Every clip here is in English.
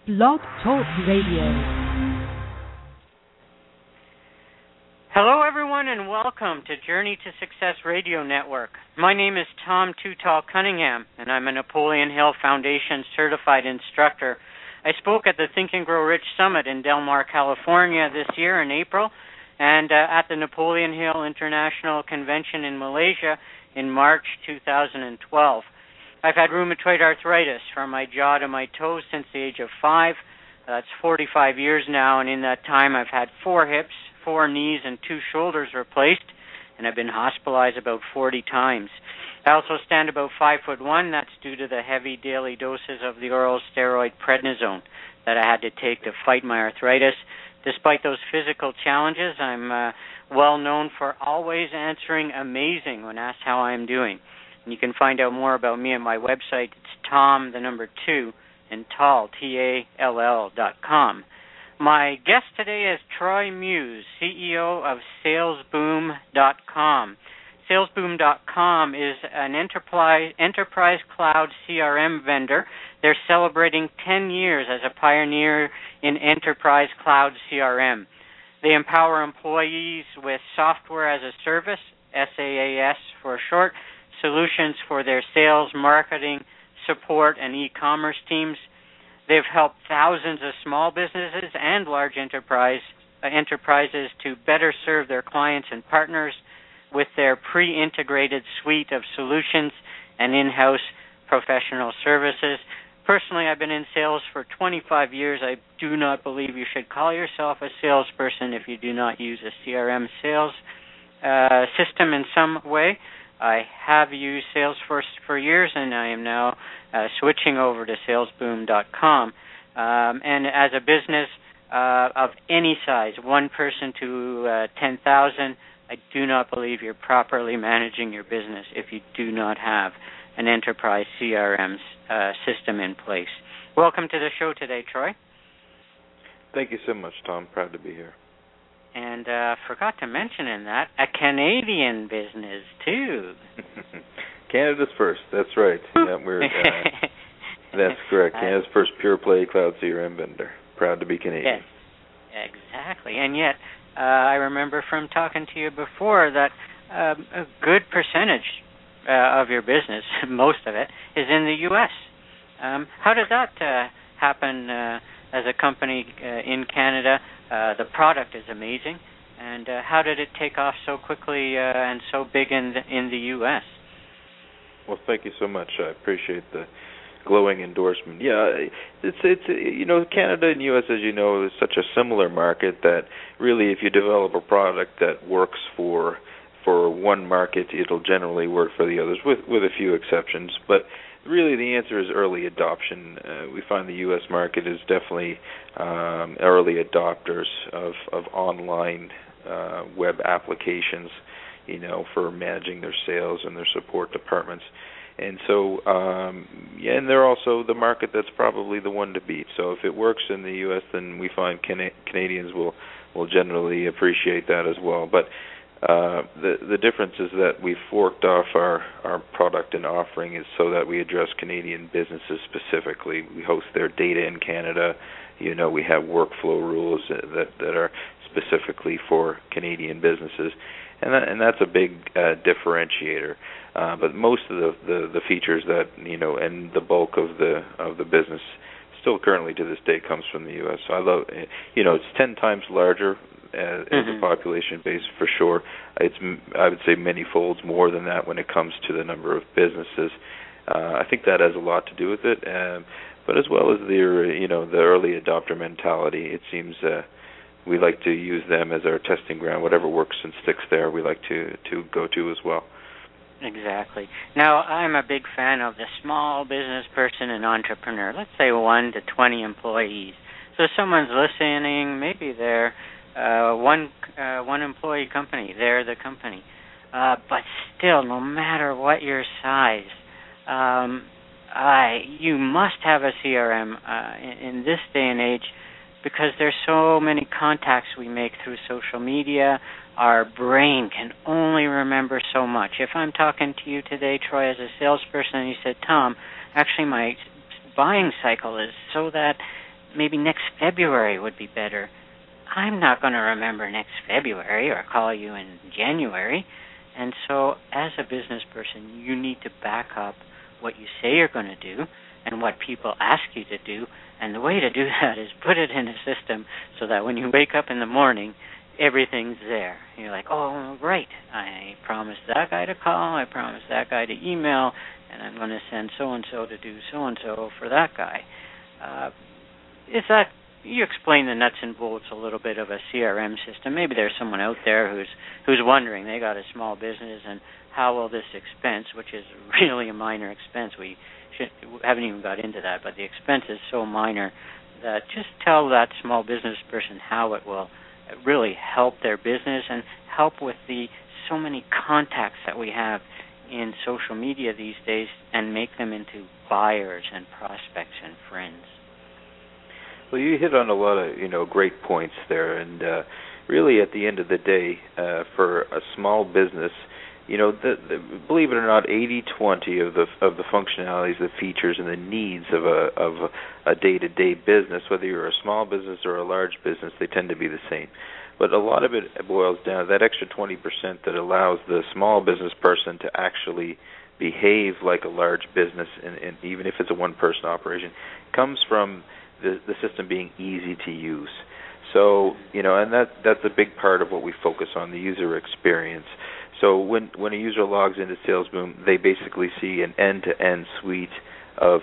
Blog Talk Radio. Hello, everyone, and welcome to Journey to Success Radio Network. My name is Tom Too Tall Cunningham, and I'm a Napoleon Hill Foundation certified instructor. I spoke at the Think and Grow Rich Summit in Del Mar, California this year in April, and at the Napoleon Hill International Convention in Malaysia in March 2012. I've had rheumatoid arthritis from my jaw to my toes since the age of 5. That's 45 years now, and in that time I've had 4 hips, 4 knees, and 2 shoulders replaced, and I've been hospitalized about 40 times. I also stand about 5'1". That's due to the heavy daily doses of the oral steroid prednisone that I had to take to fight my arthritis. Despite those physical challenges, I'm well known for always answering amazing when asked how I'm doing. And you can find out more about me at my website. It's Tom, the number 2, and Tall, Tall.com. My guest today is Troy Muse, CEO of SalesBoom.com. SalesBoom.com is an enterprise cloud CRM vendor. They're celebrating 10 years as a pioneer in enterprise cloud CRM. They empower employees with software as a service, SaaS for short, solutions for their sales, marketing, support, and e-commerce teams. They've helped thousands of small businesses and large enterprises to better serve their clients and partners with their pre-integrated suite of solutions and in-house professional services. Personally, I've been in sales for 25 years. I do not believe you should call yourself a salesperson if you do not use a CRM sales system in some way. I have used Salesforce for years, and I am now switching over to SalesBoom.com. And as a business of any size, 1 person to 10,000, I do not believe you're properly managing your business if you do not have an enterprise CRM system in place. Welcome to the show today, Troy. Thank you so much, Tom. Proud to be here. And forgot to mention in that, a Canadian business, too. Canada's first. That's right. Yeah, that's correct. Canada's first pure-play cloud CRM vendor. Proud to be Canadian. Yes, exactly. And yet, I remember from talking to you before that a good percentage of your business, most of it, is in the U.S. How did that happen as a company in Canada? The product is amazing. And how did it take off so quickly and so big in the U.S.? Well, thank you so much. I appreciate the glowing endorsement. Yeah, it's Canada and U.S., as you know, is such a similar market that really, if you develop a product that works for one market, it'll generally work for the others, with a few exceptions. But really, the answer is early adoption. We find the U.S. market is definitely early adopters of online web applications, for managing their sales and their support departments. And so, and they're also the market that's probably the one to beat. So if it works in the U.S., then we find Canadians will generally appreciate that as well. But the difference is that we've forked off our product and offering is so that we address Canadian businesses specifically. We host their data in Canada. We have workflow rules that are specifically for Canadian businesses, and that's a big differentiator. But most of the features that and the bulk of the business still currently to this day comes from the U.S. So I love it's 10 times larger as a population base for sure. It's I would say many folds more than that when it comes to the number of businesses. I think that has a lot to do with it, but as well as the early adopter mentality. It seems we like to use them as our testing ground. Whatever works and sticks there, we like to go to as well. Exactly. Now, I'm a big fan of the small business person and entrepreneur. Let's say 1 to 20 employees. So if someone's listening, maybe they're one employee company. They're the company. But still, no matter what your size, you must have a CRM in this day and age, because there's so many contacts we make through social media. Our brain can only remember so much. If I'm talking to you today, Troy, as a salesperson, and you said, Tom, actually my buying cycle is so that maybe next February would be better. I'm not going to remember next February or call you in January. And so as a business person, you need to back up what you say you're going to do and what people ask you to do. And the way to do that is put it in a system so that when you wake up in the morning, everything's there. You're like, oh, right, I promised that guy to call, I promised that guy to email, and I'm going to send so-and-so to do so-and-so for that guy. Is that, you explain the nuts and bolts a little bit of a CRM system. Maybe there's someone out there who's wondering, they got a small business, and how will this expense, which is really a minor expense, we haven't even got into that, but the expense is so minor that just tell that small business person how it will really help their business and help with the so many contacts that we have in social media these days and make them into buyers and prospects and friends. Well, you hit on a lot of great points there, and really at the end of the day, for a small business, believe it or not, 80-20 of the functionalities, the features, and the needs of a day-to-day business, whether you're a small business or a large business, they tend to be the same. But a lot of it boils down to that extra 20% that allows the small business person to actually behave like a large business, and even if it's a one-person operation, comes from the system being easy to use. So, and that's a big part of what we focus on, the user experience. So when a user logs into SalesBoom, they basically see an end-to-end suite of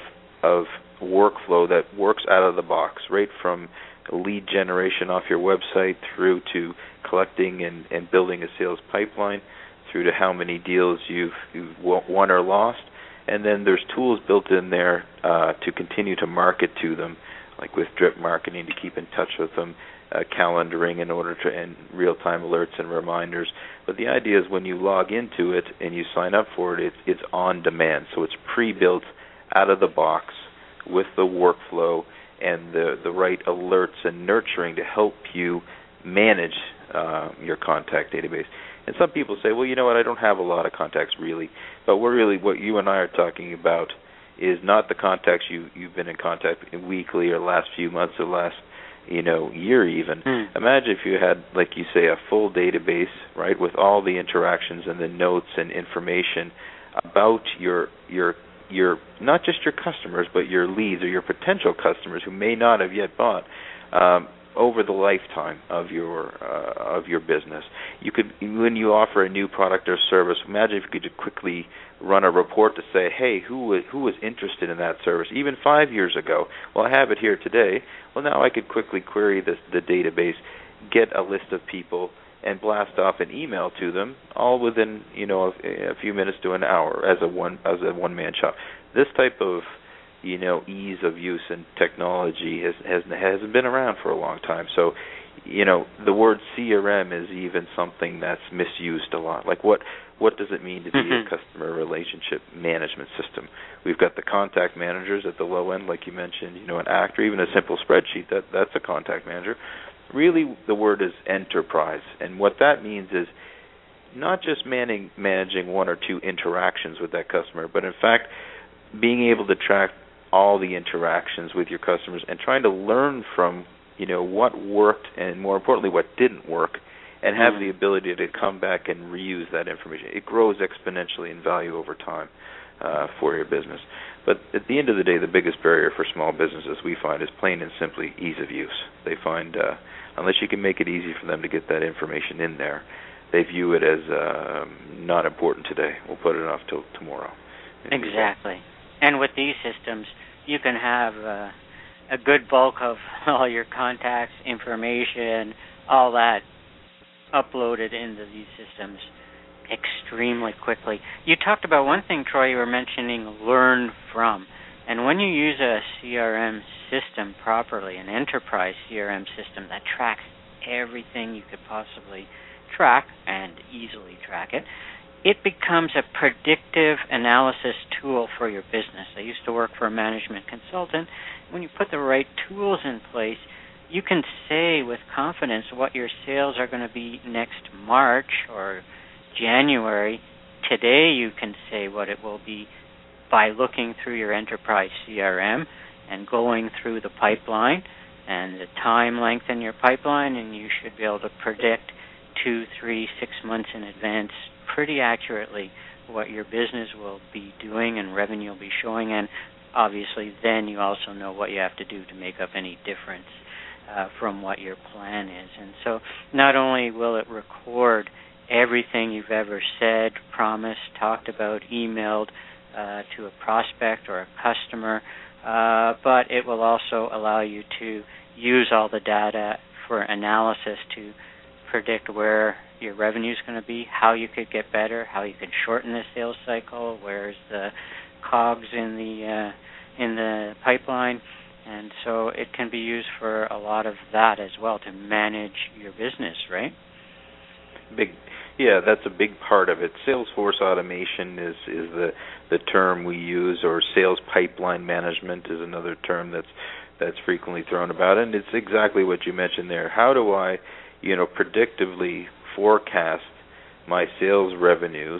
workflow that works out of the box, right from lead generation off your website through to collecting and building a sales pipeline, through to how many deals you've won or lost. And then there's tools built in there to continue to market to them, like with drip marketing to keep in touch with them, calendaring and real-time alerts and reminders. But the idea is when you log into it and you sign up for it, it's on demand. So it's pre-built out of the box with the workflow and the right alerts and nurturing to help you manage your contact database. And some people say, well, you know what, I don't have a lot of contacts really. But what you and I are talking about is not the contacts you've been in contact with weekly or last few months or last year even. Imagine if you had, like you say, a full database, right, with all the interactions and the notes and information about your not just your customers, but your leads or your potential customers who may not have yet bought over the lifetime of your business. You could, when you offer a new product or service, imagine if you could quickly run a report to say, hey, who was interested in that service even 5 years ago? Well, I have it here today. Well, now I could quickly query the database, get a list of people, and blast off an email to them, all within a few minutes to an hour as a one-man shop. This type of ease of use and technology hasn't been around for a long time. So, the word CRM is even something that's misused a lot. Like what does it mean to be a customer relationship management system? We've got the contact managers at the low end, like you mentioned, an Act or even a simple spreadsheet. That's a contact manager. Really, the word is enterprise, and what that means is not just managing one or two interactions with that customer, but in fact being able to track all the interactions with your customers and trying to learn from what worked and, more importantly, what didn't work, and have the ability to come back and reuse that information. It grows exponentially in value over time for your business. But at the end of the day, the biggest barrier for small businesses we find is plain and simply ease of use. They find unless you can make it easy for them to get that information in there, they view it as not important today. We'll put it off till tomorrow. Exactly. And with these systems, you can have a good bulk of all your contacts, information, all that uploaded into these systems extremely quickly. You talked about one thing, Troy, you were mentioning learn from. And when you use a CRM system properly, an enterprise CRM system that tracks everything you could possibly track and easily track it, it becomes a predictive analysis tool for your business. I used to work for a management consultant. When you put the right tools in place, you can say with confidence what your sales are going to be next March or January. Today you can say what it will be by looking through your enterprise CRM. and going through the pipeline and the time length in your pipeline, and you should be able to predict 2, 3, 6 months in advance pretty accurately what your business will be doing and revenue will be showing, and obviously then you also know what you have to do to make up any difference from what your plan is. And so not only will it record everything you've ever said, promised, talked about, emailed to a prospect or a customer, but it will also allow you to use all the data for analysis to predict where your revenue is going to be, how you could get better, how you could shorten the sales cycle, where's the cogs in the pipeline. And so it can be used for a lot of that as well to manage your business, right? Yeah, that's a big part of it. Salesforce automation is the term we use, or sales pipeline management is another term that's frequently thrown about, and it's exactly what you mentioned there. How do I, predictively forecast my sales revenues?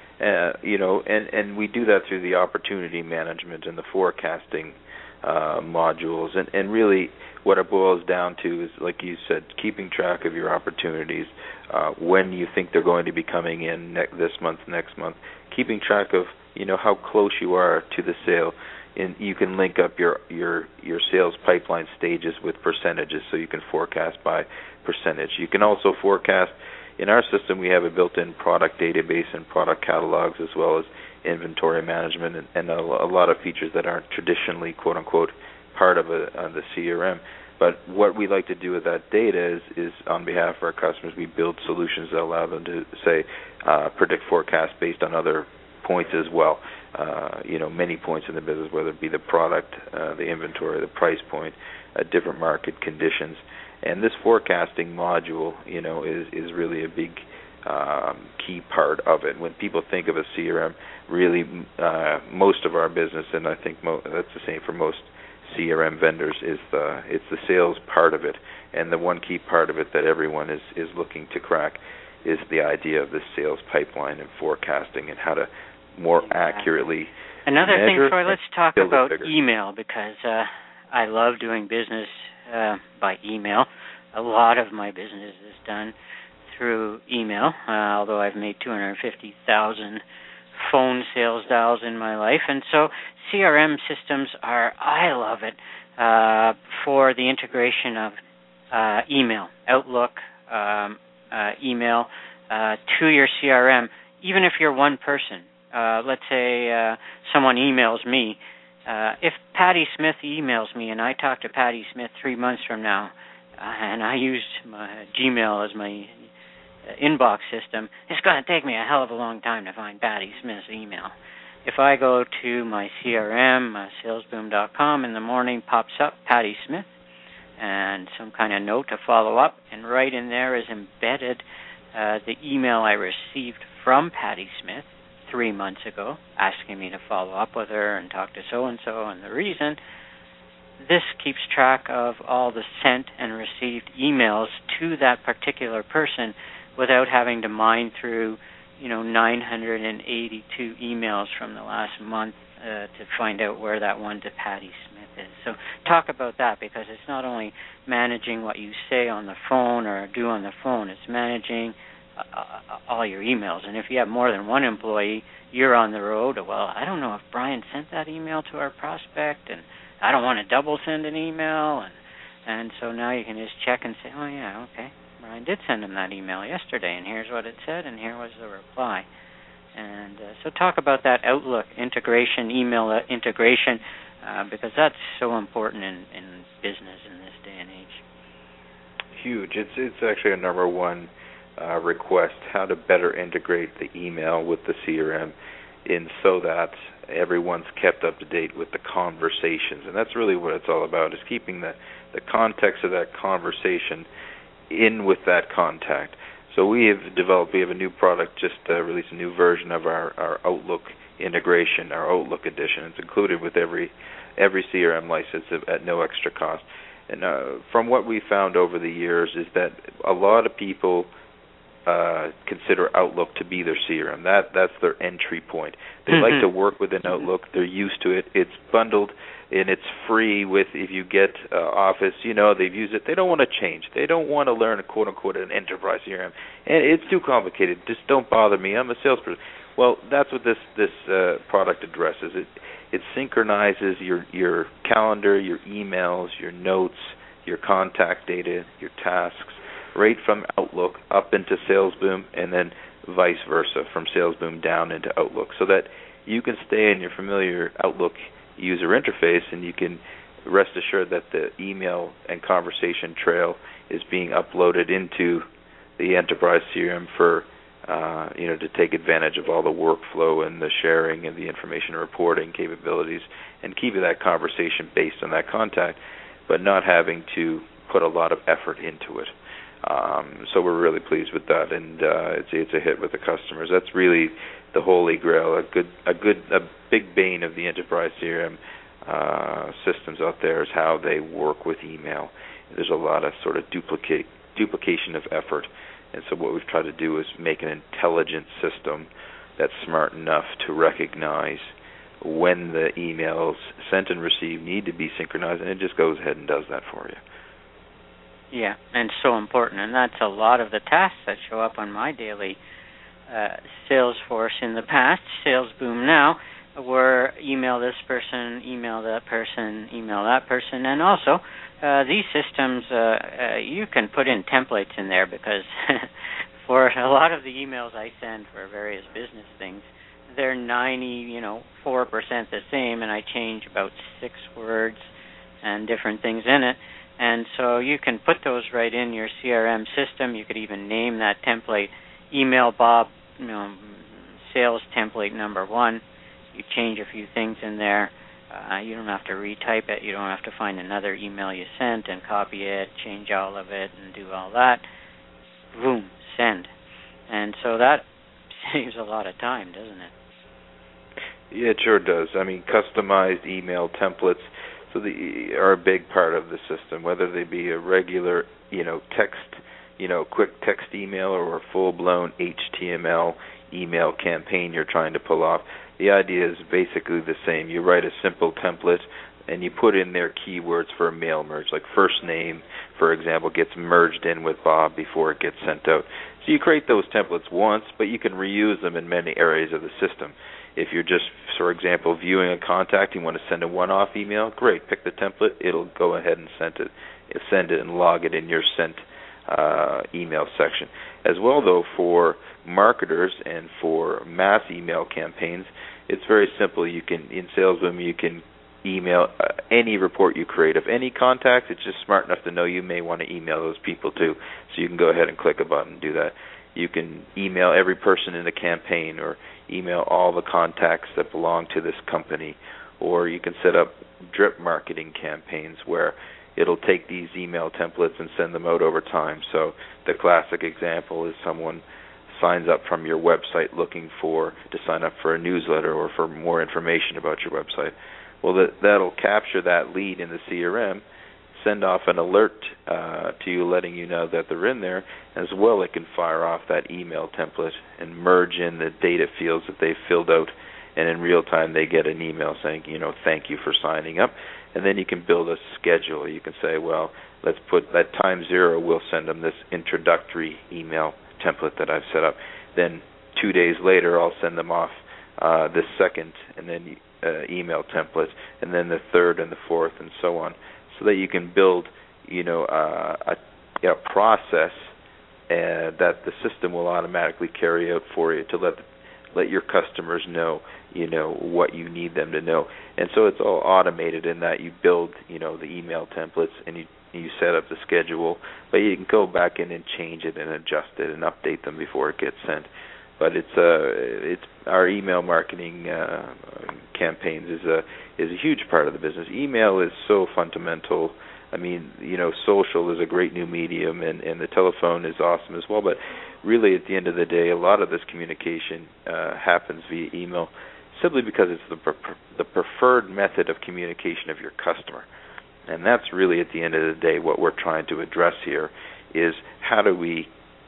And we do that through the opportunity management and the forecasting modules, and really what it boils down to is, like you said, keeping track of your opportunities, when you think they're going to be coming in this month, next month, keeping track of how close you are to the sale, and you can link up your sales pipeline stages with percentages, so you can forecast by percentage. You can also forecast. In our system, we have a built-in product database and product catalogs, as well as inventory management and a lot of features that aren't traditionally, quote-unquote, part of the CRM. But what we like to do with that data is on behalf of our customers, we build solutions that allow them to, say, predict forecasts based on other points as well. Many points in the business, whether it be the product, the inventory, the price point, different market conditions. And this forecasting module, is really a big key part of it. When people think of a CRM, really most of our business, and I think that's the same for most CRM vendors, it's the sales part of it. And the one key part of it that everyone is looking to crack is the idea of the sales pipeline and forecasting and how to more accurately Another thing, measure. Troy, let's talk about email, because I love doing business by email. A lot of my business is done through email, although I've made 250,000 phone sales dials in my life. And so CRM systems I love it, for the integration of email, Outlook, email to your CRM, even if you're one person. Let's say someone emails me. If Patty Smith emails me and I talk to Patty Smith 3 months from now, and I used my Gmail as my inbox system, it's going to take me a hell of a long time to find Patty Smith's email. If I go to my CRM, salesboom.com, in the morning pops up Patty Smith and some kind of note to follow up, and right in there is embedded the email I received from Patty Smith 3 months ago, asking me to follow up with her and talk to so-and-so, and the reason. This keeps track of all the sent and received emails to that particular person without having to mine through, 982 emails from the last month to find out where that one to Patty Smith is. So talk about that, because it's not only managing what you say on the phone or do on the phone, it's managing all your emails. And if you have more than one employee, you're on the road. Well, I don't know if Brian sent that email to our prospect, and I don't want to double send an email. And so now you can just check and say, oh, yeah, okay, Brian did send him that email yesterday, and here's what it said, and here was the reply. And so talk about that Outlook integration, email integration, because that's so important in business in this day and age. Huge. It's actually a number one request, how to better integrate the email with the CRM so that everyone's kept up to date with the conversations. And that's really what it's all about, is keeping the context of that conversation in with that contact. So we have a new product, just released a new version of our Outlook integration, our Outlook edition. It's included with every CRM license at no extra cost. And from what we found over the years is that a lot of people consider Outlook to be their CRM. That's their entry point. They like to work within Outlook. They're used to it. It's bundled and it's free with, if you get Office, they've used it. They don't want to change. They don't want to learn, quote unquote, an enterprise CRM. And it's too complicated. Just don't bother me. I'm a salesperson. Well, that's what this product addresses. It synchronizes your calendar, your emails, your notes, your contact data, your tasks, right from Outlook up into SalesBoom, and then vice versa, from SalesBoom down into Outlook, so that you can stay in your familiar Outlook user interface, and you can rest assured that the email and conversation trail is being uploaded into the enterprise CRM for to take advantage of all the workflow and the sharing and the information reporting capabilities, and keep that conversation based on that contact, but not having to put a lot of effort into it. So we're really pleased with that, and it's a hit with the customers. That's really the holy grail. A big bane of the enterprise CRM systems out there is how they work with email. There's a lot of sort of duplication of effort, and so what we've tried to do is make an intelligent system that's smart enough to recognize when the emails sent and received need to be synchronized, and it just goes ahead and does that for you. Yeah, and so important, and that's a lot of the tasks that show up on my daily Salesforce in the past. SalesBoom now were email this person, email that person, email that person, and also these systems, you can put in templates in there, because for a lot of the emails I send for various business things, they're 4% the same, and I change about 6 words and different things in it. And so you can put those right in your CRM system. You could even name that template Email Bob, sales template number 1. You change a few things in there. You don't have to retype it. You don't have to find another email you sent and copy it, change all of it, and do all that. Boom, send. And so that saves a lot of time, doesn't it? Yeah, it sure does. I mean, customized email templates are a big part of the system, whether they be a regular, text, quick text email, or a full-blown HTML email campaign you're trying to pull off. The idea is basically the same. You write a simple template, and you put in there keywords for a mail merge, like first name, for example, gets merged in with Bob before it gets sent out. So you create those templates once, but you can reuse them in many areas of the system. If you're just, for example, viewing a contact, you want to send a one-off email, great, pick the template, it'll go ahead and send it and log it in your sent email section. As well, though, for marketers and for mass email campaigns, it's very simple. You can, in SalesBoom, you can email any report you create of any contacts. It's just smart enough to know you may want to email those people too, so you can go ahead and click a button and do that. You can email every person in the campaign, or email all the contacts that belong to this company, or you can set up drip marketing campaigns where it'll take these email templates and send them out over time. So the classic example is someone signs up from your website looking to sign up for a newsletter or for more information about your website. Well, that'll capture that lead in the CRM, send off an alert to you letting you know that they're in there. As well, it can fire off that email template and merge in the data fields that they've filled out, and in real time they get an email saying, thank you for signing up. And then you can build a schedule. You can say, well, let's put that time 0, we'll send them this introductory email template that I've set up. Then 2 days later, I'll send them off this second and then email template, and then the third and the fourth, and so on, so that you can build, a process that the system will automatically carry out for you to let your customers know, what you need them to know. And so it's all automated in that you build, the email templates, and you set up the schedule, but you can go back in and change it and adjust it and update them before it gets sent. But it's our email marketing campaigns is a huge part of the business. Email is so fundamental. I mean, social is a great new medium, and the telephone is awesome as well. But really, at the end of the day, a lot of this communication happens via email, simply because it's the preferred method of communication of your customer. And that's really, at the end of the day, what we're trying to address here is how do we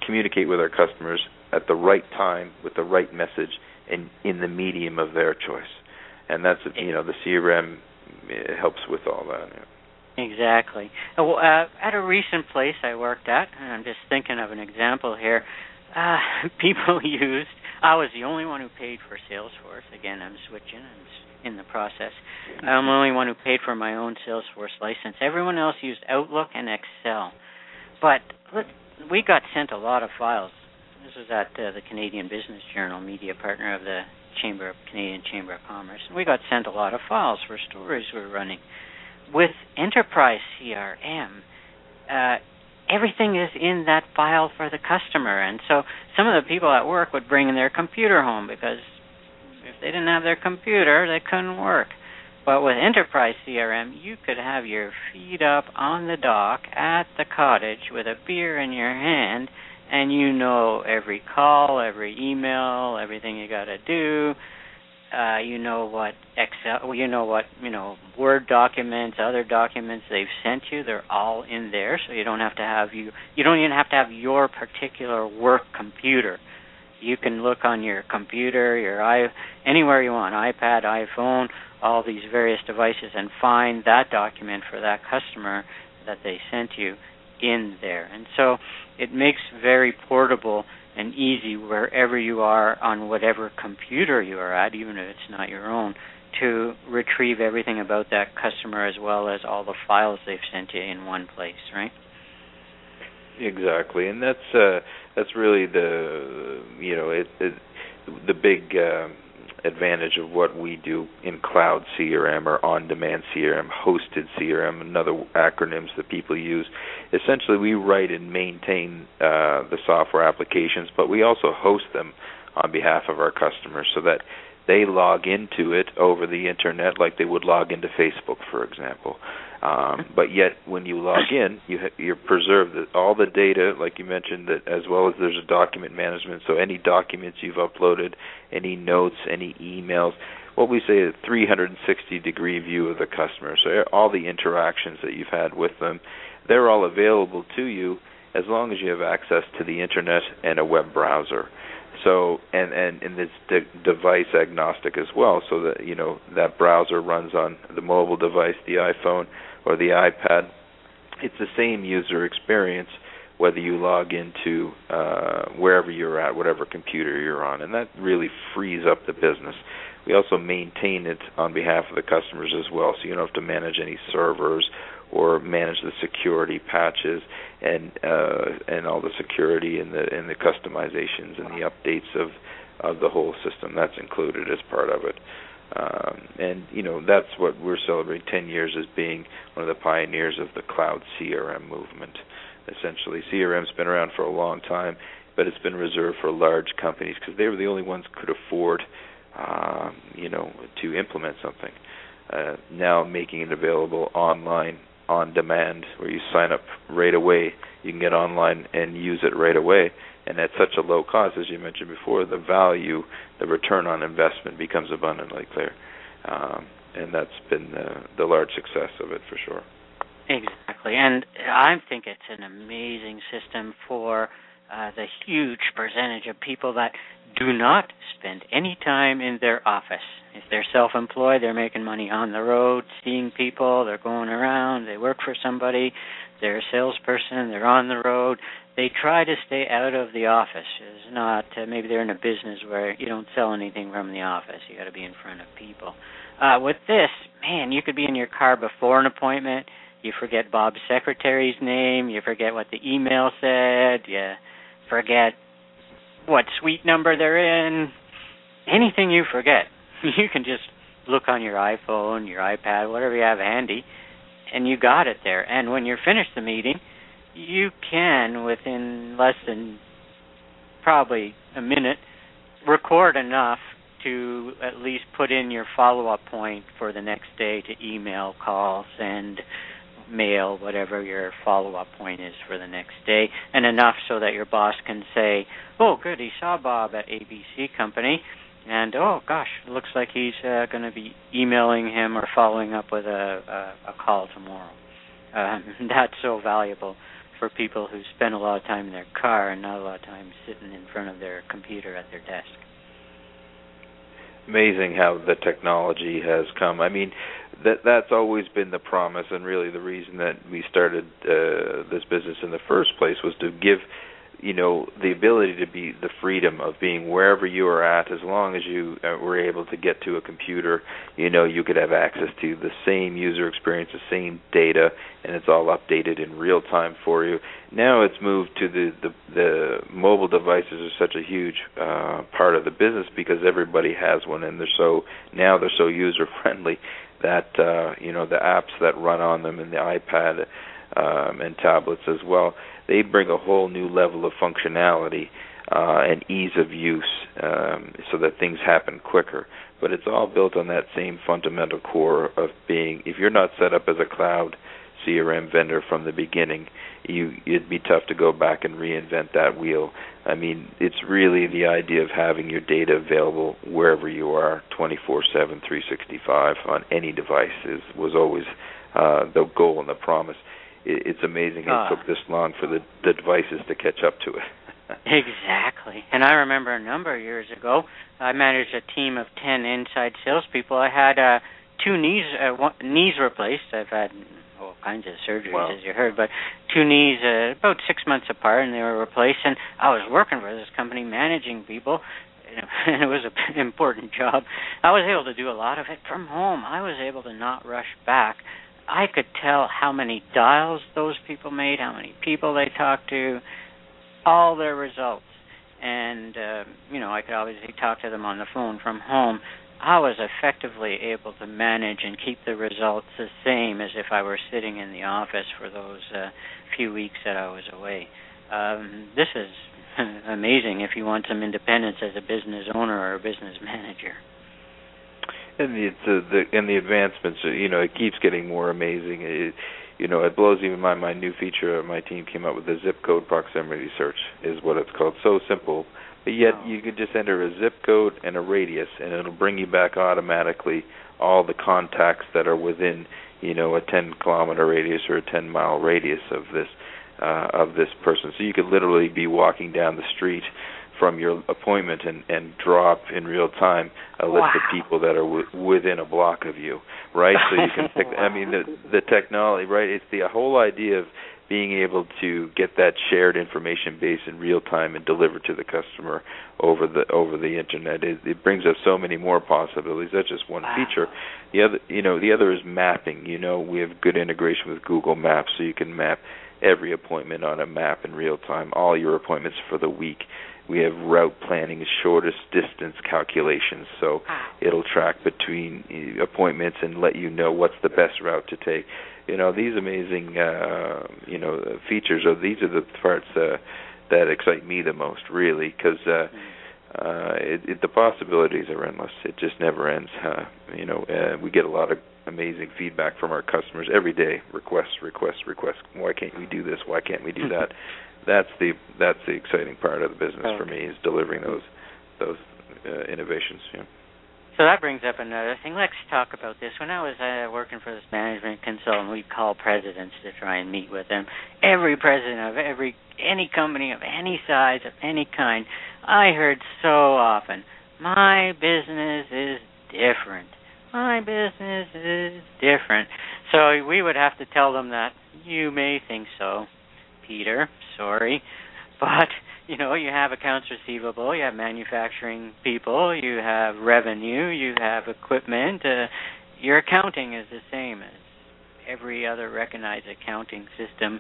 communicate with our customers at the right time with the right message and in the medium of their choice. And that's, the CRM helps with all that. Yeah. Exactly. At a recent place I worked at, and I'm just thinking of an example here, people used, I was the only one who paid for Salesforce. Again, I'm switching. I'm in the process. I'm the only one who paid for my own Salesforce license. Everyone else used Outlook and Excel. But we got sent a lot of files. This was at the Canadian Business Journal, media partner of the Canadian Chamber of Commerce. And we got sent a lot of files for stories we were running. With Enterprise CRM, everything is in that file for the customer. And so some of the people at work would bring their computer home because if they didn't have their computer, they couldn't work. But with Enterprise CRM, you could have your feet up on the dock at the cottage with a beer in your hand, and you know every call, every email, everything you got to do. You know what Excel, Word documents, other documents they've sent you. They're all in there, so you don't even have to have your particular work computer. You can look on your computer, anywhere you want, iPad, iPhone, all these various devices, and find that document for that customer that they sent you in there. And so it makes very portable and easy wherever you are on whatever computer you are at, even if it's not your own, to retrieve everything about that customer as well as all the files they've sent you in one place, right? Exactly, and that's really the big advantage of what we do in cloud CRM or on-demand CRM, hosted CRM, and other acronyms that people use. Essentially, we write and maintain the software applications, but we also host them on behalf of our customers so that they log into it over the internet like they would log into Facebook, for example. But yet, when you log in, you preserve all the data, like you mentioned, that as well as there's a document management. So any documents you've uploaded, any notes, any emails, what we say is a 360-degree view of the customer. So all the interactions that you've had with them, they're all available to you as long as you have access to the internet and a web browser. So and it's device agnostic as well, so that that browser runs on the mobile device, the iPhone or the iPad. It's the same user experience whether you log into wherever you're at, whatever computer you're on, and that really frees up the business. We also maintain it on behalf of the customers as well, so you don't have to manage any servers or manage the security patches and all the security and the customizations and the updates of the whole system. That's included as part of it. And that's what we're celebrating 10 years as being one of the pioneers of the cloud CRM movement. Essentially, CRM's been around for a long time, but it's been reserved for large companies because they were the only ones who could afford to implement something. Now making it available online, on demand, where you sign up right away, you can get online and use it right away, and at such a low cost, as you mentioned before, the value, the return on investment becomes abundantly clear, and that's been the large success of it for sure. Exactly, and I think it's an amazing system for the huge percentage of people that do not spend any time in their office. If they're self-employed, they're making money on the road, seeing people, they're going around, they work for somebody, they're a salesperson, they're on the road. They try to stay out of the office. It's not, maybe they're in a business where you don't sell anything from the office. You got to be in front of people. With this, man, you could be in your car before an appointment. You forget Bob's secretary's name. You forget what the email said. You forget what suite number they're in. Anything you forget, you can just look on your iPhone, your iPad, whatever you have handy, and you got it there. And when you're finished the meeting, you can, within less than probably a minute, record enough to at least put in your follow-up point for the next day to email, call, send, mail, whatever your follow-up point is for the next day, and enough so that your boss can say, oh, good, he saw Bob at ABC Company, and, oh, gosh, it looks like he's going to be emailing him or following up with a call tomorrow. That's so valuable for people who spend a lot of time in their car and not a lot of time sitting in front of their computer at their desk. Amazing how the technology has come. I mean, that's always been the promise, and really the reason that we started this business in the first place was to give, the ability to be the freedom of being wherever you are at. As long as you were able to get to a computer, you could have access to the same user experience, the same data, and it's all updated in real time for you. Now it's moved to the mobile devices are such a huge part of the business because everybody has one, and they're so user friendly that the apps that run on them and the iPad and tablets as well, they bring a whole new level of functionality and ease of use so that things happen quicker. But it's all built on that same fundamental core of being, if you're not set up as a cloud CRM vendor from the beginning, it'd be tough to go back and reinvent that wheel. I mean, it's really the idea of having your data available wherever you are, 24/7, 365 on any device was always the goal and the promise. It's amazing it took this long for the devices to catch up to it. Exactly. And I remember a number of years ago, I managed a team of 10 inside salespeople. I had 2 knees replaced. I've had all kinds of surgeries, as you heard, but 2 knees about 6 months apart, and they were replaced. And I was working for this company, managing people, and it was an important job. I was able to do a lot of it from home. I was able to not rush back. I could tell how many dials those people made, how many people they talked to, all their results. And, I could obviously talk to them on the phone from home. I was effectively able to manage and keep the results the same as if I were sitting in the office for those few weeks that I was away. This is amazing if you want some independence as a business owner or a business manager. And the advancements, it keeps getting more amazing. It blows even my mind. New feature my team came up with, the zip code proximity search is what it's called. So simple, but yet you could just enter a zip code and a radius, and it'll bring you back automatically all the contacts that are within, a 10-kilometer radius or a 10-mile radius of this person. So you could literally be walking down the street from your appointment and drop in real time a list of people that are within a block of you, right? So you can pick. I mean, the technology, right? It's the whole idea of being able to get that shared information base in real time and deliver to the customer over the internet. It brings us so many more possibilities. That's just one feature. The other is mapping. We have good integration with Google Maps, so you can map every appointment on a map in real time, all your appointments for the week. We have route planning, shortest distance calculations, so it'll track between appointments and let you know what's the best route to take. These amazing, features. These are the parts that excite me the most, really, because the possibilities are endless. It just never ends. We get a lot of amazing feedback from our customers every day. Requests. Why can't we do this? Why can't we do that? That's the exciting part of the business for me, is delivering those innovations. Yeah. So that brings up another thing. Let's talk about this. When I was working for this management consultant, we'd call presidents to try and meet with them. Every president of any company of any size, of any kind, I heard so often, my business is different. My business is different. So we would have to tell them that you may think so, Peter, sorry, but you have accounts receivable, you have manufacturing people, you have revenue, you have equipment. Your accounting is the same as every other recognized accounting system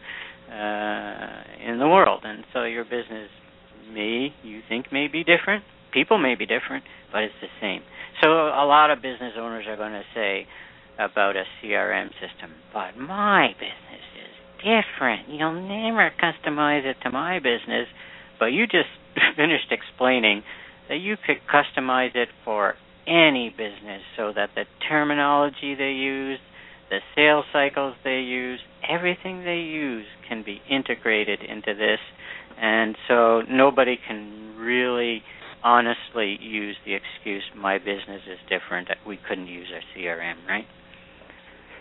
in the world, and so your business you think may be different, people may be different, but it's the same. So a lot of business owners are going to say about a CRM system, but my business is different. You'll never customize it to my business. But you just finished explaining that you could customize it for any business so that the terminology they use, the sales cycles they use, everything they use can be integrated into this. And so nobody can really honestly use the excuse, my business is different, that we couldn't use our CRM, right?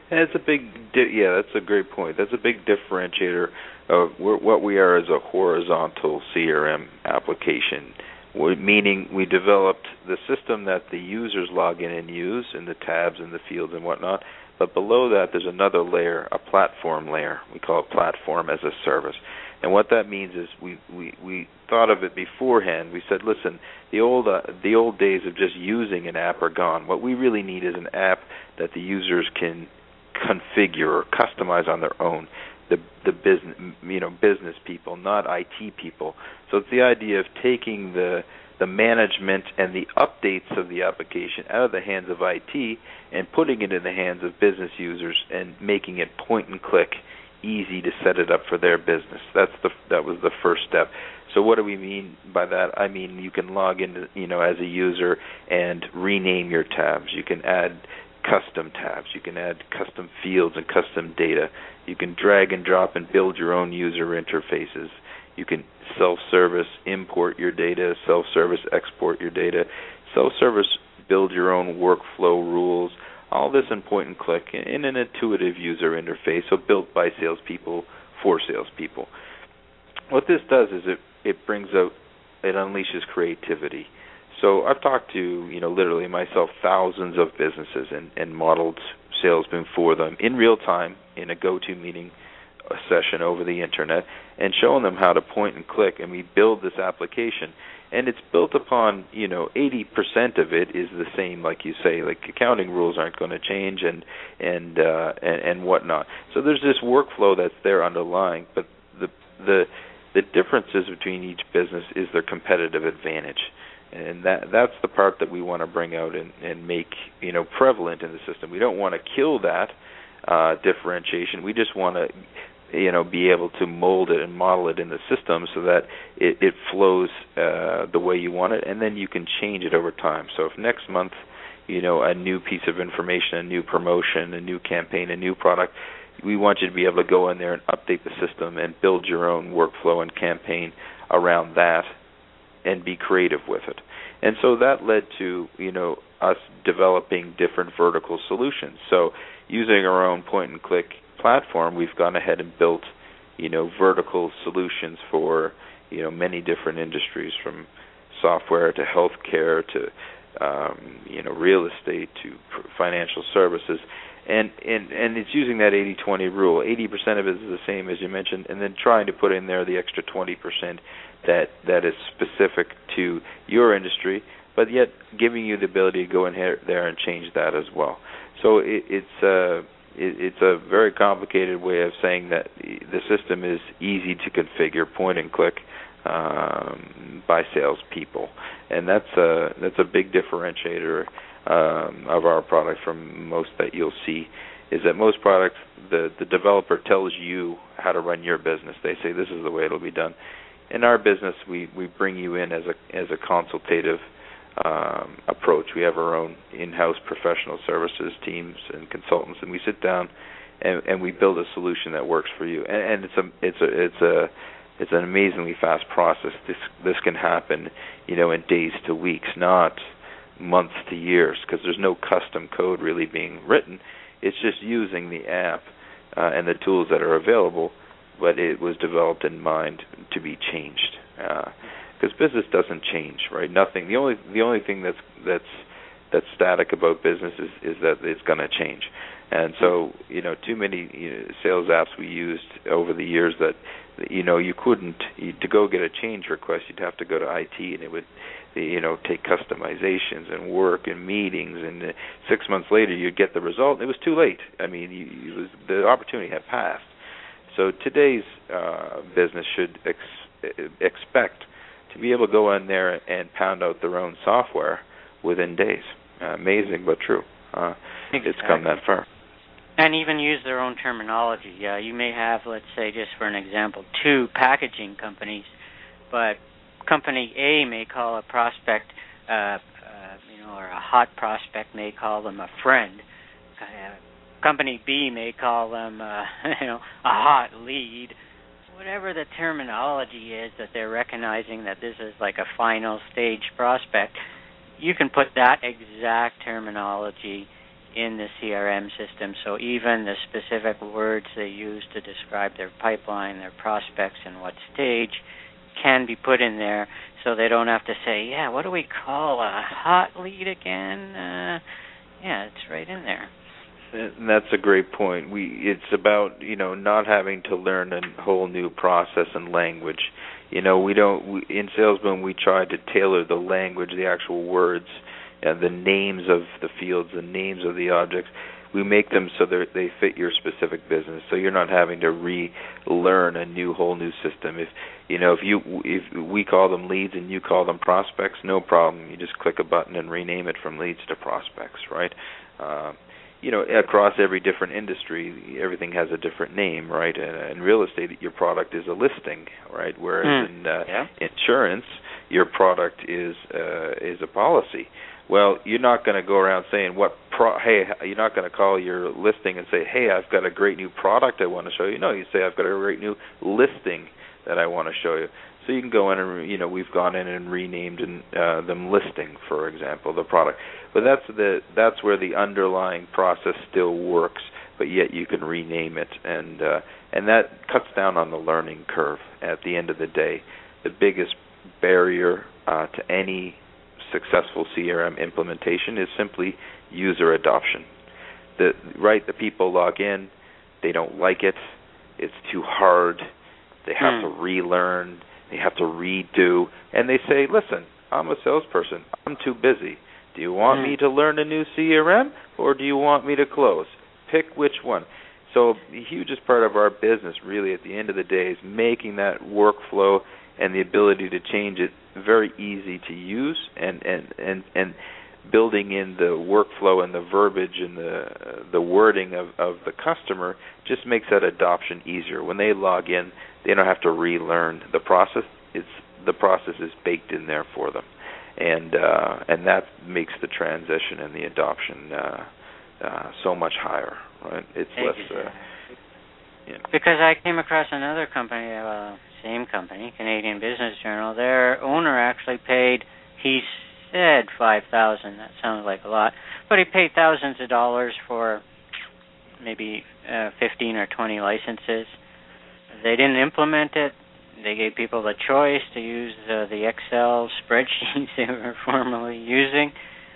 And it's a that's a great point. That's a big differentiator of what we are as a horizontal CRM application, meaning we developed the system that the users log in and use, and the tabs and the fields and whatnot. But below that, there's another layer, a platform layer. We call it platform as a service. And what that means is we thought of it beforehand. We said, listen, the old days of just using an app are gone. What we really need is an app that the users can configure or customize on their own. The business people, not IT people. So it's the idea of taking the management and the updates of the application out of the hands of IT and putting it in the hands of business users and making it point and click, easy to set it up for their business. That was the first step. So what do we mean by that? I mean, you can log in, as a user and rename your tabs. You can add custom tabs. You can add custom fields and custom data. You can drag and drop and build your own user interfaces. You can self-service import your data, self-service export your data, self-service build your own workflow rules, all this in point and click in an intuitive user interface, so built by salespeople for salespeople. What this does is it brings out, it unleashes creativity. So I've talked to, literally myself, thousands of businesses and modeled salesmen for them in real time in a GoToMeeting session over the internet and showing them how to point and click, and we build this application. And it's built upon, 80% of it is the same, like you say, like accounting rules aren't going to change and whatnot. So there's this workflow that's there underlying, but the differences between each business is their competitive advantage. And that's the part that we want to bring out and make, prevalent in the system. We don't want to kill that differentiation. We just want to, be able to mold it and model it in the system so that it flows the way you want it, and then you can change it over time. So if next month, a new piece of information, a new promotion, a new campaign, a new product, we want you to be able to go in there and update the system and build your own workflow and campaign around that and be creative with it. And so that led to, us developing different vertical solutions. So using our own point-and-click platform, we've gone ahead and built, vertical solutions for, many different industries, from software to healthcare to, real estate to financial services. And it's using that 80-20 rule. 80% of it is the same as you mentioned, and then trying to put in there the extra 20% that is specific to your industry, but yet giving you the ability to go in there and change that as well. So it's a very complicated way of saying that the system is easy to configure, point and click, by salespeople, and that's a big differentiator of our product from most that you'll see. Is that most products, the developer tells you how to run your business. They say this is the way it'll be done. In our business, we bring you in as a consultative approach. We have our own in-house professional services teams and consultants, and we sit down and we build a solution that works for you. And it's an amazingly fast process. This can happen, in days to weeks, not months to years, because there's no custom code really being written. It's just using the app and the tools that are available, but it was developed in mind to be changed. Because business doesn't change, right? Nothing. The only thing that's static about business is that it's going to change. And so, too many sales apps we used over the years that, you couldn't, to go get a change request, you'd have to go to IT, and it would, take customizations and work and meetings, and 6 months later you'd get the result, and it was too late. I mean, the opportunity had passed. So today's business should expect to be able to go in there and pound out their own software within days. Amazing, but true. Exactly. It's come that far. And even use their own terminology. You may have, let's say, just for an example, 2 packaging companies, but company A may call a prospect, or a hot prospect may call them a friend. Company B may call them, a hot lead. Whatever the terminology is that they're recognizing that this is like a final stage prospect, you can put that exact terminology in the CRM system. So even the specific words they use to describe their pipeline, their prospects, and what stage can be put in there, so they don't have to say, yeah, what do we call a hot lead again? Yeah, it's right in there. And that's a great point. It's about, not having to learn a whole new process and language. In Salesman we try to tailor the language, the actual words, the names of the fields, the names of the objects. We make them so they fit your specific business. So you're not having to relearn a whole new system. If we call them leads and you call them prospects, no problem. You just click a button and rename it from leads to prospects, right? Across every different industry, everything has a different name, right? In real estate, your product is a listing, right? Whereas in insurance, your product is a policy. Well, you're not going to go around saying you're not going to call your listing and say, hey, I've got a great new product I want to show you. No, you say, I've got a great new listing that I want to show you. So you can go in and, we've gone in and renamed them listing, for example, the product. But that's where the underlying process still works, but yet you can rename it, and that cuts down on the learning curve. At the end of the day, the biggest barrier to any successful CRM implementation is simply user adoption. The people log in, they don't like it, it's too hard, they have to relearn, they have to redo, and they say, listen, I'm a salesperson, I'm too busy. Do you want me to learn a new CRM, or do you want me to close? Pick which one. So the hugest part of our business, really, at the end of the day, is making that workflow and the ability to change it very easy to use, and building in the workflow and the verbiage and the wording of the customer just makes that adoption easier. When they log in, they don't have to relearn the process. The process is baked in there for them, and that makes the transition and the adoption so much higher. Right? It's less. Because I came across another company, same company, Canadian Business Journal. Their owner actually paid. He said $5,000. That sounds like a lot, but he paid thousands of dollars for maybe 15 or 20 licenses. They didn't implement it. They gave people the choice to use the Excel spreadsheets they were formerly using.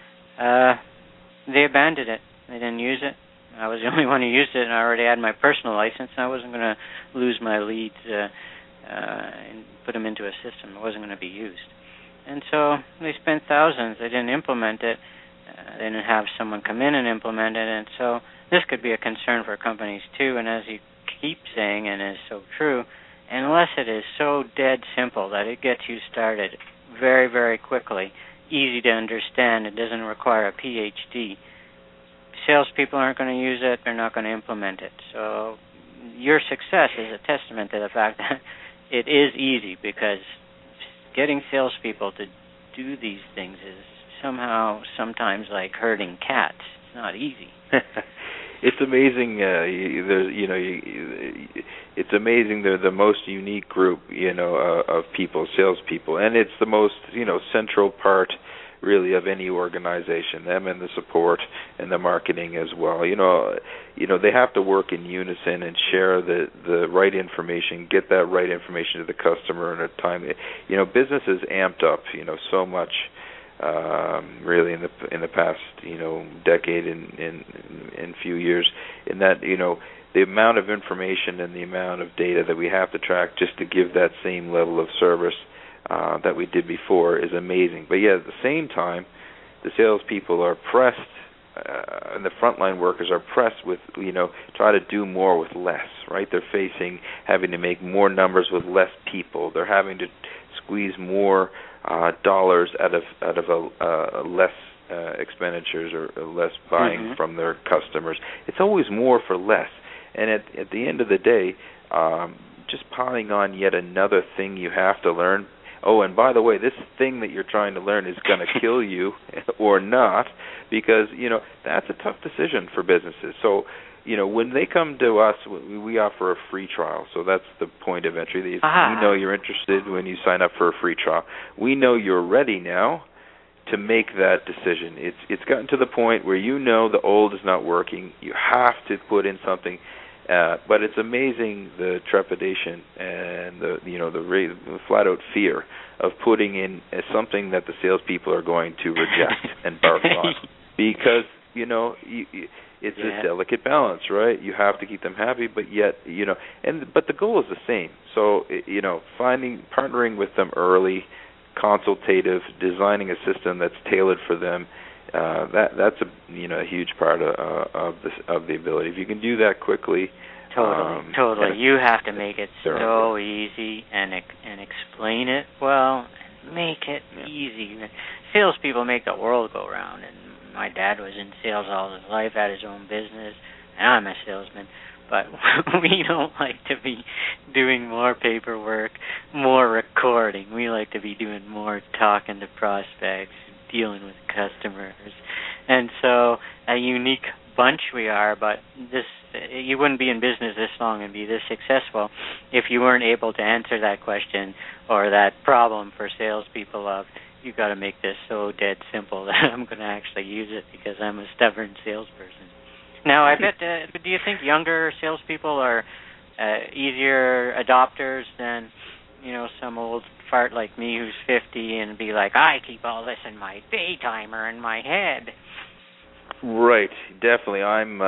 They abandoned it. They didn't use it. I was the only one who used it, and I already had my personal license, and I wasn't going to lose my leads and put them into a system. It wasn't going to be used. And so they spent thousands. They didn't implement it. They didn't have someone come in and implement it. And so this could be a concern for companies, too. And as you keep saying, and is so true, unless it is so dead simple that it gets you started very, very quickly, easy to understand, it doesn't require a PhD, salespeople aren't going to use it, they're not going to implement it. So your success is a testament to the fact that it is easy, because getting salespeople to do these things is sometimes like herding cats. It's not easy. It's amazing. It's amazing. They're the most unique group, of people, salespeople, and it's the most, central part, really, of any organization. Them and the support and the marketing as well. They have to work in unison and share the right information, get that right information to the customer in a time. Business is amped up, so much. Really in the past decade and few years, in that the amount of information and the amount of data that we have to track just to give that same level of service that we did before is amazing. But yet at the same time, the salespeople are pressed, and the frontline workers are pressed with try to do more with less. Right? They're having to make more numbers with less people. They're having to squeeze more dollars out of less expenditures or less buying from their customers. It's always more for less. And at the end of the day, just piling on yet another thing you have to learn. Oh, and by the way, this thing that you're trying to learn is going to kill you or not, because, that's a tough decision for businesses. So, when they come to us, we offer a free trial. So that's the point of entry. We know you're interested when you sign up for a free trial. We know you're ready now to make that decision. It's gotten to the point where the old is not working. You have to put in something, but it's amazing the trepidation and the flat out fear of putting in something that the salespeople are going to reject and bark on, because it's a delicate balance, right? You have to keep them happy, but yet but the goal is the same. So partnering with them early, consultative, designing a system that's tailored for them. That's a huge part of the ability. If you can do that quickly. Totally. You have to make it so easy and explain it well. And make it easy. Salespeople make the world go round. And my dad was in sales all his life, had his own business, and I'm a salesman. But we don't like to be doing more paperwork, more recording. We like to be doing more talking to prospects, dealing with customers. And so a unique bunch we are, but you wouldn't be in business this long and be this successful if you weren't able to answer that question or that problem for salespeople of, you got to make this so dead simple that I'm going to actually use it because I'm a stubborn salesperson. Now, I bet, do you think younger salespeople are easier adopters than, some old fart like me who's 50 and be like, I keep all this in my day timer in my head? Right, definitely. I'm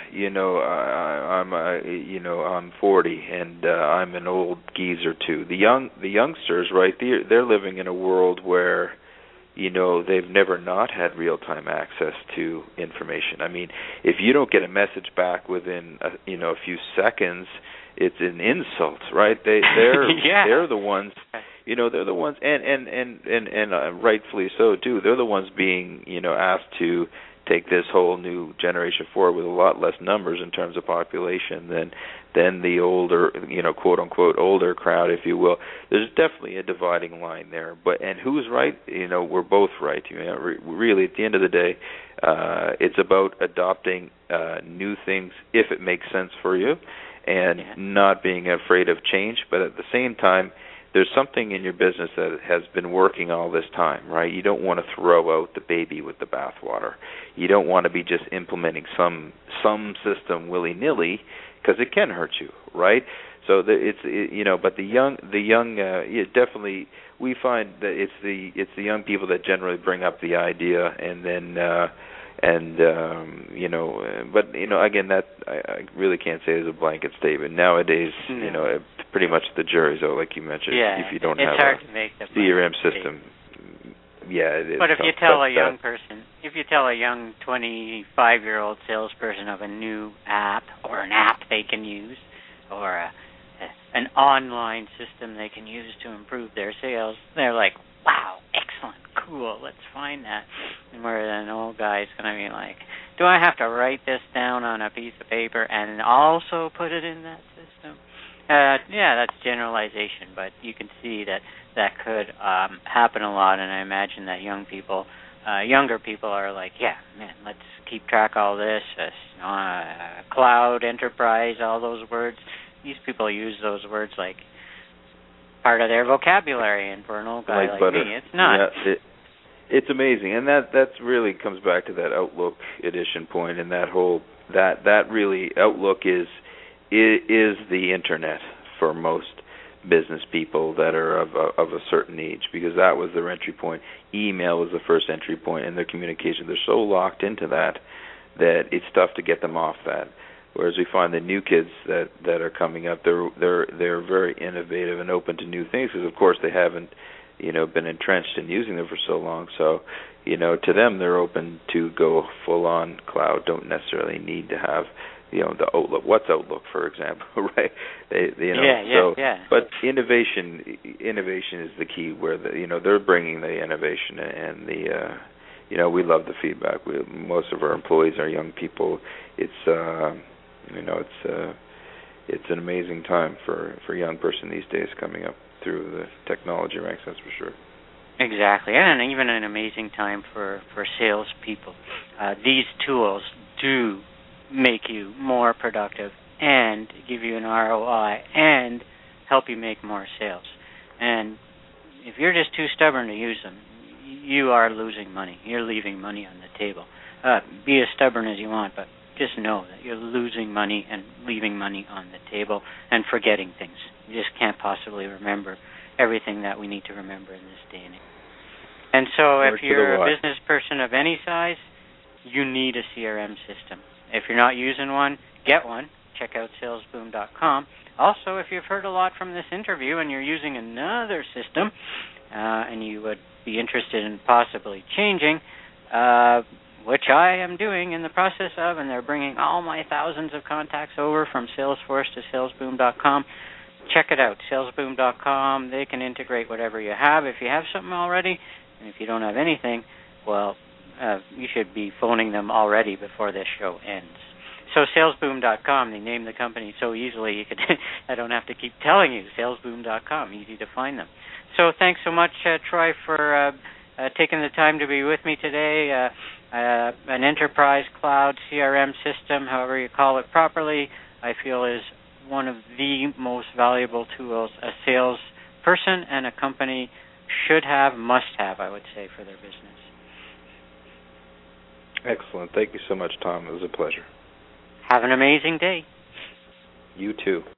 40, and I'm an old geezer too. The youngsters, right? They're living in a world where, they've never not had real-time access to information. I mean, if you don't get a message back within a few seconds, it's an insult, right? They're the ones. They're the ones, and rightfully so too. They're the ones being asked to take this whole new generation forward with a lot less numbers in terms of population than the older, quote unquote older crowd, if you will. There's definitely a dividing line there. And who's right? We're both right. Really, at the end of the day, it's about adopting new things if it makes sense for you, and not being afraid of change. But at the same time, there's something in your business that has been working all this time, right? You don't want to throw out the baby with the bathwater. You don't want to be just implementing some system willy-nilly, because it can hurt you, right? So but the young, definitely, we find that it's the young people that generally bring up the idea, and then but again, that I really can't say is a blanket statement. Nowadays, pretty much the jury's out, like you mentioned. If you don't have a CRM system, it is. But if you tell a young person, if you tell a young 25-year-old salesperson of a new app or an app they can use, or an online system they can use to improve their sales, they're like, wow, excellent, cool, let's find that. And where an old guy's going to be like, do I have to write this down on a piece of paper and also put it in that system? That's generalization, but you can see that could happen a lot, and I imagine that younger people are like, let's keep track of all this, cloud, enterprise, all those words. These people use those words like part of their vocabulary, and for an old guy like me, it's not. Yeah, it's amazing, and that really comes back to that Outlook edition point, and that really Outlook is the internet for most business people that are of a certain age, because that was their entry point. Email was the first entry point in their communication. They're so locked into that it's tough to get them off that. Whereas we find the new kids that are coming up, they're very innovative and open to new things, because of course they haven't been entrenched in using them for so long. So to them, they're open to go full on cloud. Don't necessarily need to have the Outlook. What's Outlook, for example, right? But innovation is the key, where they're bringing the innovation, and we love the feedback. Most of our employees are young people. It's it's an amazing time for a young person these days coming up through the technology ranks, that's for sure. Exactly, and even an amazing time for salespeople. These tools do make you more productive and give you an ROI and help you make more sales. And if you're just too stubborn to use them, you are losing money. You're leaving money on the table. Be as stubborn as you want, but just know that you're losing money and leaving money on the table and forgetting things. You just can't possibly remember everything that we need to remember in this day and age. And so if you're a business person of any size, you need a CRM system. If you're not using one, get one. Check out salesboom.com. Also, if you've heard a lot from this interview and you're using another system and you would be interested in possibly changing, which I am doing in the process of, and they're bringing all my thousands of contacts over from Salesforce to salesboom.com. Check it out, salesboom.com. They can integrate whatever you have if you have something already, and if you don't have anything, well, you should be phoning them already before this show ends. So salesboom.com, they named the company so easily you could I don't have to keep telling you, salesboom.com, easy to find them. So thanks so much, Troy, for taking the time to be with me today. An enterprise cloud CRM system, however you call it properly, I feel is one of the most valuable tools a salesperson and a company should have, must have, I would say, for their business. Excellent. Thank you so much, Tom. It was a pleasure. Have an amazing day. You too.